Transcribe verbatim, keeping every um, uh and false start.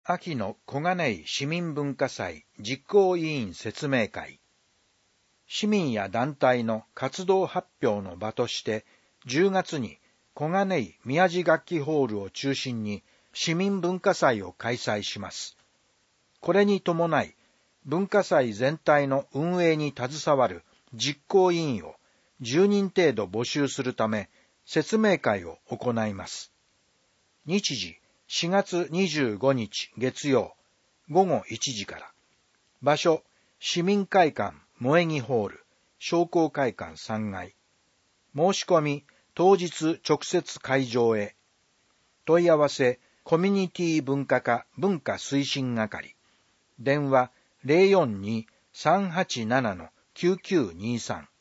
秋の小金井市民文化祭実行委員説明会。市民や団体の活動発表の場として、じゅうがつに小金井宮地楽器ホールを中心に市民文化祭を開催します。これに伴い、文化祭全体の運営に携わる実行委員をじゅうにん程度募集するため、説明会を行います。日時しがつにじゅうごにち月曜ごごいちじから。場所、市民会館萌木ホール、商工会館さんがい。申し込み、当日直接会場へ。問い合わせ、コミュニティ文化課文化推進係。電話 ゼロよんに さんはちなな きゅうきゅうにさん。